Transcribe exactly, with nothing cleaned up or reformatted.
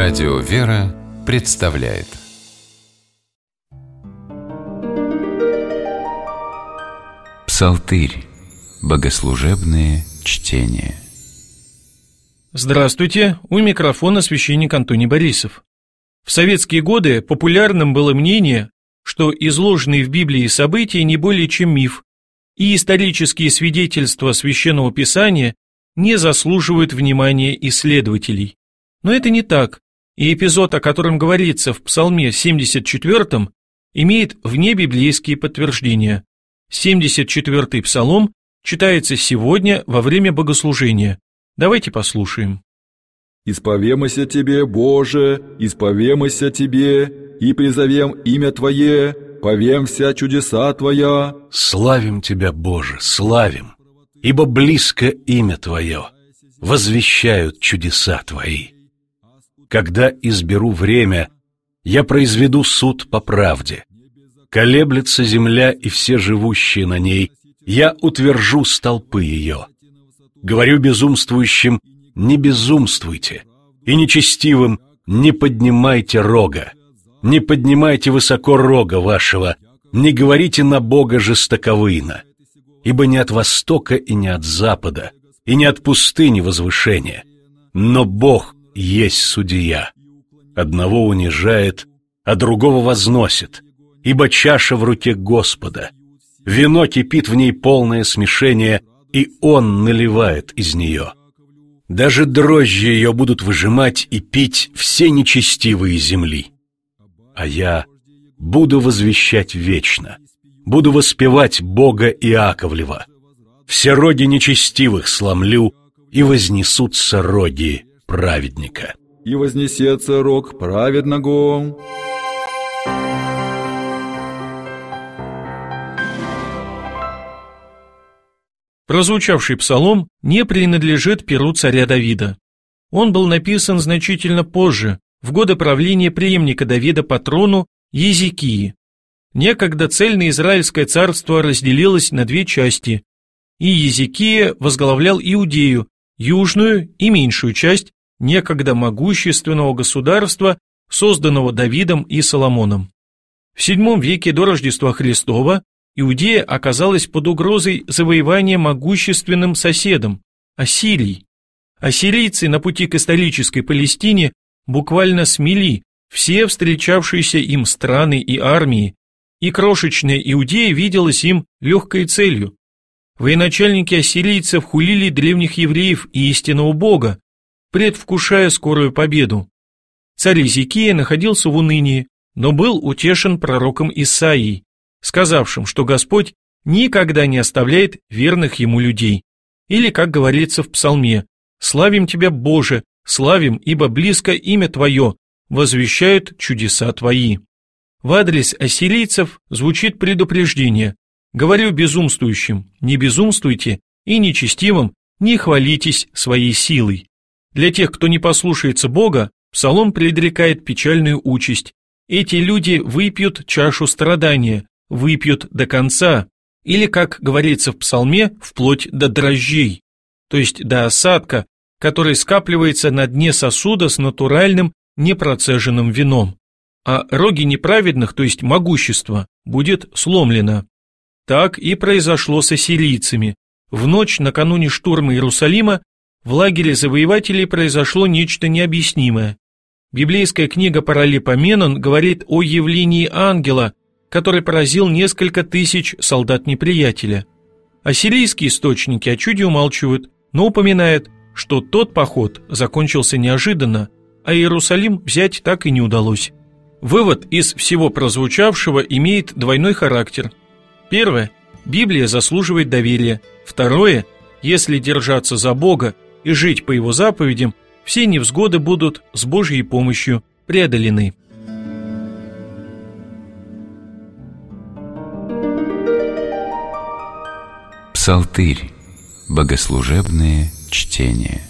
Радио «Вера» представляет Псалтырь. Богослужебные чтения. Здравствуйте, у микрофона священник Антоний Борисов. В советские годы популярным было мнение, что изложенные в Библии события не более чем миф, и исторические свидетельства Священного Писания не заслуживают внимания исследователей. Но это не так, и эпизод, о котором говорится в Псалме семьдесят четвёртом, имеет внебиблейские подтверждения. семьдесят четвёртый Псалом читается сегодня во время богослужения. Давайте послушаем. «Исповемося Тебе, Боже, исповемося Тебе, и призовем имя Твое, повем вся чудеса Твоя». Славим Тебя, Боже, славим, ибо близко имя Твое, возвещают чудеса Твои. Когда изберу время, я произведу суд по правде. Колеблется земля и все живущие на ней, я утвержу столпы ее. Говорю безумствующим: не безумствуйте, и нечестивым: не поднимайте рога, не поднимайте высоко рога вашего, не говорите на Бога жестоковыйно, ибо не от востока и не от запада, и не от пустыни возвышения, но Бог есть судья. Одного унижает, а другого возносит, ибо чаша в руке Господа, вино кипит в ней полное смешение, и Он наливает из нее. Даже дрожжи ее будут выжимать и пить все нечестивые земли. А я буду возвещать вечно, буду воспевать Бога Иаковлева. Все роги нечестивых сломлю, и вознесутся роги праведника. И вознесется рог праведного. Прозвучавший псалом не принадлежит перу царя Давида. Он был написан значительно позже, в годы правления преемника Давида по трону Езекии. Некогда цельное Израильское царство разделилось на две части, и Езекия возглавлял Иудею, южную и меньшую часть некогда могущественного государства, созданного Давидом и Соломоном. В седьмом веке до Рождества Христова Иудея оказалась под угрозой завоевания могущественным соседом – Ассирией. Ассирийцы на пути к исторической Палестине буквально смели все встречавшиеся им страны и армии, и крошечная Иудея виделась им легкой целью. Военачальники ассирийцев хулили древних евреев и истинного Бога, предвкушая скорую победу. Царь Езекия находился в унынии, но был утешен пророком Исаией, сказавшим, что Господь никогда не оставляет верных Ему людей. Или, как говорится в Псалме: «Славим Тебя, Боже, славим, ибо близко имя Твое, возвещают чудеса Твои». В адрес ассирийцев звучит предупреждение: «Говорю безумствующим: не безумствуйте, и нечестивым: не хвалитесь своей силой». Для тех, кто не послушается Бога, Псалом предрекает печальную участь. Эти люди выпьют чашу страдания, выпьют до конца, или, как говорится в Псалме, вплоть до дрожжей, то есть до осадка, который скапливается на дне сосуда с натуральным непроцеженным вином. А роги неправедных, то есть могущество, будет сломлено. Так и произошло с ассирийцами. В ночь накануне штурма Иерусалима в лагере завоевателей произошло нечто необъяснимое. Библейская книга Паралипоменон говорит о явлении ангела, который поразил несколько тысяч солдат неприятеля. Ассирийские источники о чуде умалчивают, но упоминают, что тот поход закончился неожиданно, а Иерусалим взять так и не удалось. Вывод из всего прозвучавшего имеет двойной характер. Первое. Библия заслуживает доверия. Второе. Если держаться за Бога и жить по Его заповедям, все невзгоды будут с Божьей помощью преодолены. Псалтырь. Богослужебные чтения.